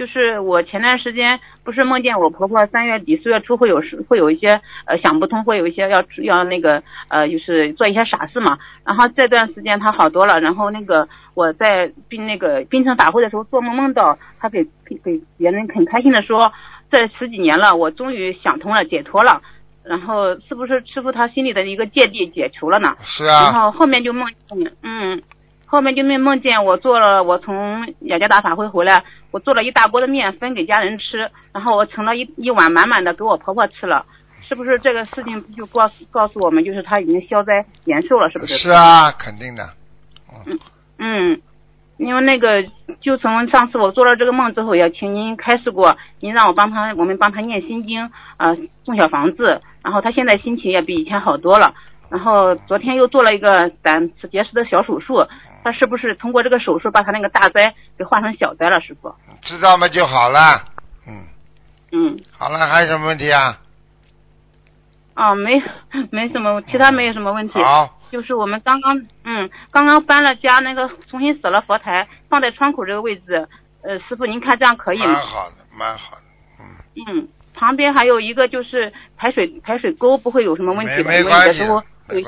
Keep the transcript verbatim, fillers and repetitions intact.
就是我前段时间不是梦见我婆婆三月底四月初会有事，会有一些呃想不通，会有一些要要那个呃就是做一些傻事嘛。然后这段时间她好多了，然后那个我在并那个槟城法会的时候做梦梦到她给给别人很开心的说，这十几年了，我终于想通了，解脱了。然后是不是师傅他心里的一个芥蒂解除了呢？ 是啊。 然后后面就梦见嗯。后面就没梦见我做了，我从雅加达法会回来，我做了一大锅的面分给家人吃，然后我盛了一一碗满满的给我婆婆吃了，是不是这个事情就告诉告诉我们，就是她已经消灾延寿了，是不是？ 是啊，肯定的。 嗯嗯，因为那个就从上次我做了这个梦之后，也请您开示过，您让我帮她，我们帮她念心经啊、呃，送小房子，然后她现在心情也比以前好多了。然后昨天又做了一个胆结石的小手术，他是不是通过这个手术把他那个大灾给化成小灾了，师傅？ 知道吗就好了。嗯嗯， 好了，还有什么问题啊？ 哦，没没什么，其他没有什么问题。 好， 就是我们刚刚嗯刚刚搬了家，那个重新扫了佛台，放在窗口这个位置，呃，师傅您看这样可以吗？ 蛮好的，蛮好的。嗯嗯，旁边还有一个就是排水排水沟，不会有什么问题吧？ 没没关系，